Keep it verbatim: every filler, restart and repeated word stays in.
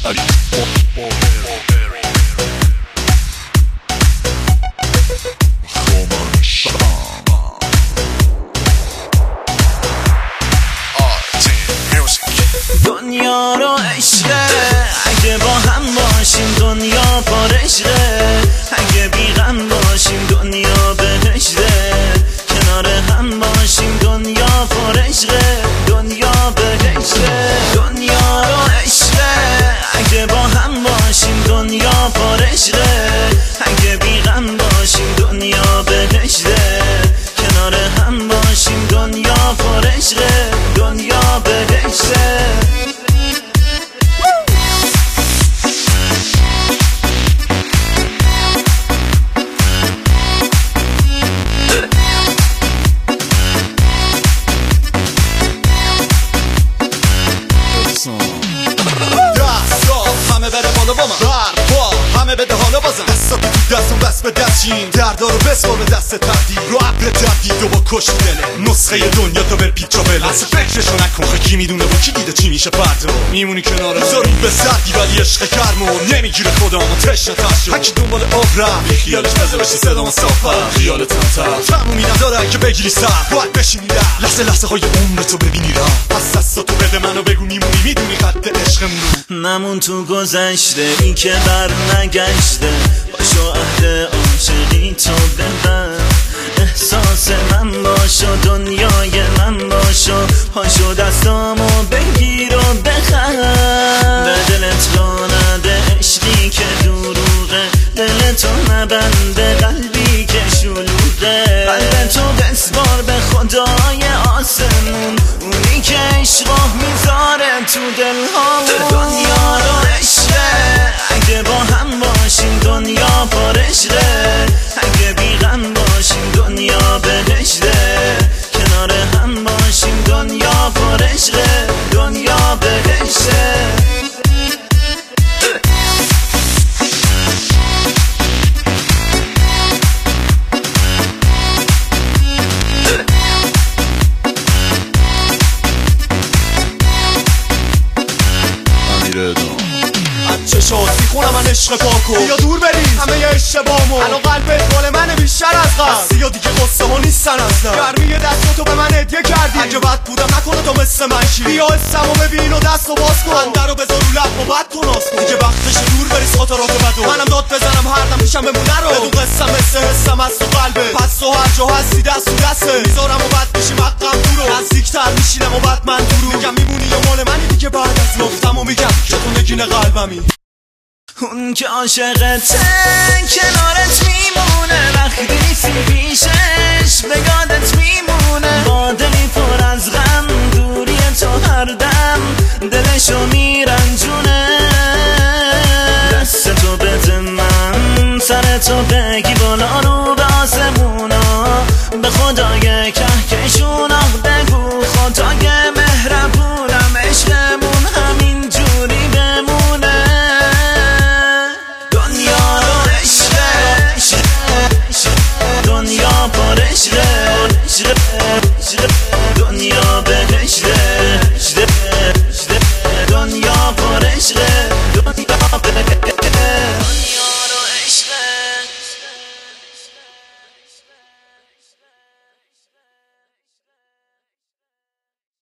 دنیا رو عشقه، اگه با هم باشیم دنیا پر عشقه، اگه بی غم باشیم دنیا بهشته، کنار هم باشیم دنیا پر عشقه، دنیا بهشته. دنیا رو عشقه، اگه با هم باشیم دنیا پر عشقه، اگه بی غم باشیم دنیا بهشته، کنار هم باشیم دنیا پر عشقه، دنیا بهشته. همه بره بالا با من برپا، همه بده حالا بازم دستات تو دستم بس به دستشین دردا رو بسپار به دست تردید رو ابر تردید و با کشت دله نسخه دنیا تو به پیچ و بله اصلا فکرشو نکن خه کی میدونه با کی دیده چی میشه فردا میمونی کناره زارون به سردی ولی عشق کرمو نمیگیره خدا ما تشنه تر شد هرکی دنبال آب رم بی خیالش بزه بشی صدام صافر خیالت هم تر تمومی نداره که بگیری سر باید بشینی در لحظه لحظه های عمرتو ببینی را پس دستاتو بده منو بگو میمونی میدونی خط عشقمون نمون تو گذشته این که بر نگشته باشو عهد عاشقی تو ببر احساس من باشو دنیای من باشو پاشو دستامو بگیر و بخر به دلت رو نده عشقی که دروغه دلتو نبنده قلبی که شلوغه قلبتو بسپار به خدای آسمون اونی که عشقو میذاره تو دلهامون دنیا رو عشقه اگه با هم باشیم دنیا پر عشقه اگه بی غم باشیم دنیا بهشته کنار هم باشیم دنیا پر عشقه دنیا بهشته چشات میخونم من عشق پاکو یا دور بریم همه اشتباهمو الان قلبت مال منه بیشتر از قبل یا دیگه قصه ها نیستن اصلا گرمی دستاتو به من هدیه کردی اگه بد بودم نکنه تو مثل من شی بیا حسمو ببین و دستو باز کن خنده رو بذار رو لب و بعد تو ناز کن دیگه وقتشه دور بری خاطرات بدو منم داد بزنم هر دم پیشم بمونه رو بدون قصه مثل حسم از تو قلبه پس تو هر جا هستی دست تو دسته میذارم و بعد میشیم حقم دورو نزدیکتر میشینم و بعد من دورو میگم میمونی یا مال منی دیگه بعد از گفتمو میگم که تو نگین قلبمی اون که عاشقته کنارت میمونه وقتی نیستی پیشش به یادت میمونه با دلی پر از غم دوری تو هر دم دلشو میرنجونه دست تو بده من سر تو بگی بالا رو به آسمونا به خدای کهکشون